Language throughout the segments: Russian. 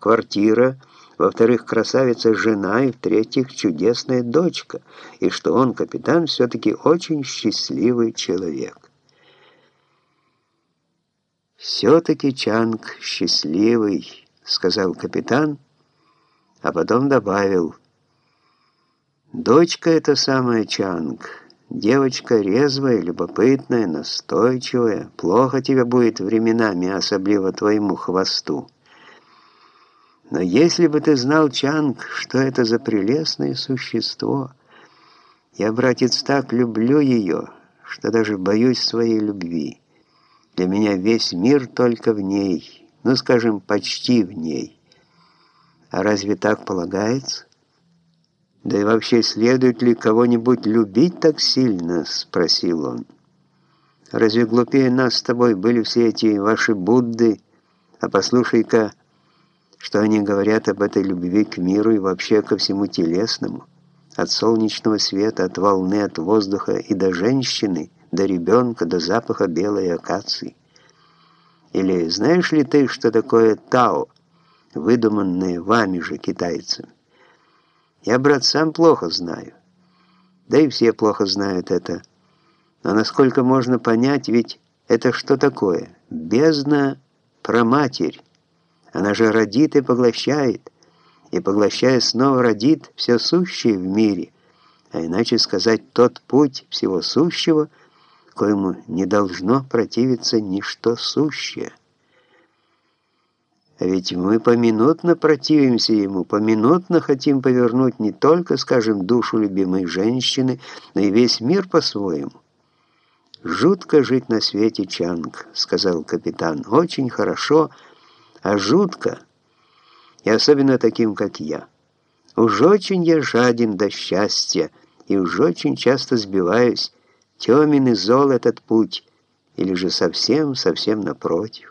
квартира, во-вторых, красавица жена, и в-третьих, чудесная дочка, и что он, капитан, все-таки очень счастливый человек. «Все-таки Чанг счастливый», — сказал капитан, а потом добавил: «Дочка — это самая Чанг, девочка резвая, любопытная, настойчивая, плохо тебе будет временами, особливо твоему хвосту. Но если бы ты знал, Чанг, что это за прелестное существо, я, братец, так люблю ее, что даже боюсь своей любви. Для меня весь мир только в ней, ну, скажем, почти в ней. А разве так полагается? Да и вообще, следует ли кого-нибудь любить так сильно?» — спросил он. «Разве глупее нас с тобой были все эти ваши Будды? А послушай-ка, что они говорят об этой любви к миру и вообще ко всему телесному, от солнечного света, от волны, от воздуха и до женщины, до ребенка, до запаха белой акации. Или знаешь ли ты, что такое Тао, выдуманное вами же, китайцами? Я, брат, сам плохо знаю. Да и все плохо знают это. Но насколько можно понять, ведь это что такое? Бездна праматерь. Она же родит и поглощая снова родит все сущее в мире, а иначе сказать, тот путь всего сущего, коему не должно противиться ничто сущее. А ведь мы поминутно противимся ему, поминутно хотим повернуть не только, скажем, душу любимой женщины, но и весь мир по-своему. «Жутко жить на свете, Чанг», — сказал капитан. «Очень хорошо, а жутко, и особенно таким, как я. Уж очень я жаден до счастья, и уж очень часто сбиваюсь, темен и зол этот путь, или же совсем напротив».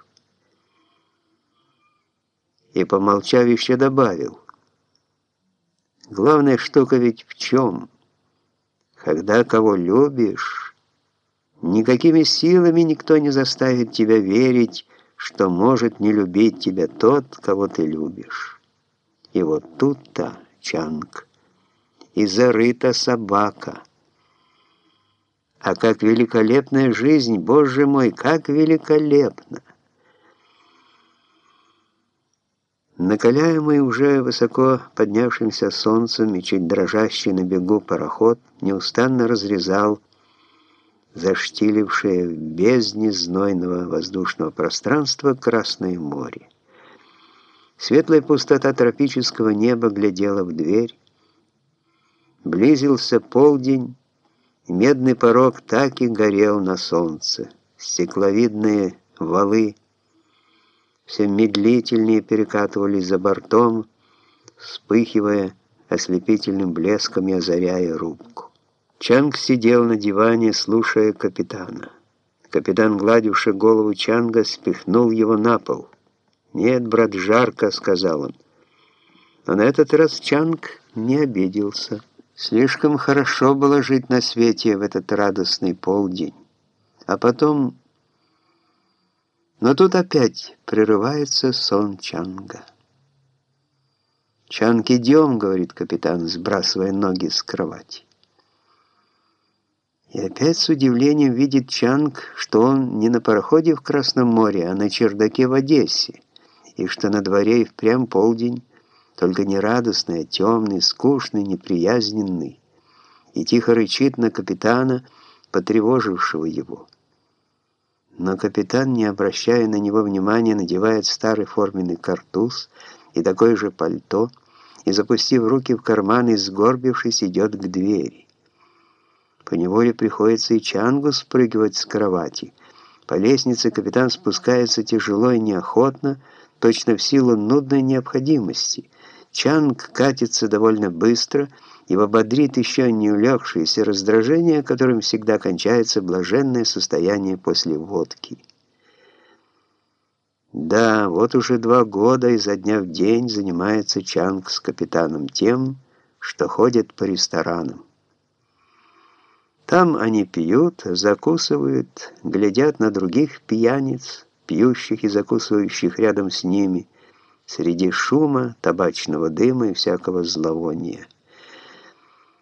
И, помолчав, еще добавил: «Главная штука ведь в чем? Когда кого любишь, никакими силами никто не заставит тебя верить, что может не любить тебя тот, кого ты любишь. И вот тут-то, Чанг, и зарыта собака. А как великолепная жизнь, Боже мой, как великолепна!» Накаляемый уже высоко поднявшимся солнцем и чуть дрожащий на бегу пароход неустанно разрезал заштилившее в бездне знойного воздушного пространства Красное море. Светлая пустота тропического неба глядела в дверь. Близился полдень, и медный порог так и горел на солнце. Стекловидные валы все медлительнее перекатывались за бортом, вспыхивая ослепительным блеском и озаряя рубку. Чанг сидел на диване, слушая капитана. Капитан, гладивший голову Чанга, спихнул его на пол. «Нет, брат, жарко», — сказал он. Но на этот раз Чанг не обиделся. Слишком хорошо было жить на свете в этот радостный полдень. А потом... Но тут опять прерывается сон Чанга. «Чанг, идем», — говорит капитан, сбрасывая ноги с кровати. И опять с удивлением видит Чанг, что он не на пароходе в Красном море, а на чердаке в Одессе, и что на дворе и впрямь полдень, только не радостный, а темный, скучный, неприязненный, и тихо рычит на капитана, потревожившего его. Но капитан, не обращая на него внимания, надевает старый форменный картуз и такое же пальто, и, запустив руки в карманы, сгорбившись, идет к двери. Поневоле приходится и Чангу спрыгивать с кровати. По лестнице капитан спускается тяжело и неохотно, точно в силу нудной необходимости. Чанг катится довольно быстро, его бодрит еще не улегшееся раздражение, которым всегда кончается блаженное состояние после водки. Да, вот уже 2 года изо дня в день занимается Чанг с капитаном тем, что ходит по ресторанам. Там они пьют, закусывают, глядят на других пьяниц, пьющих и закусывающих рядом с ними, среди шума, табачного дыма и всякого зловония.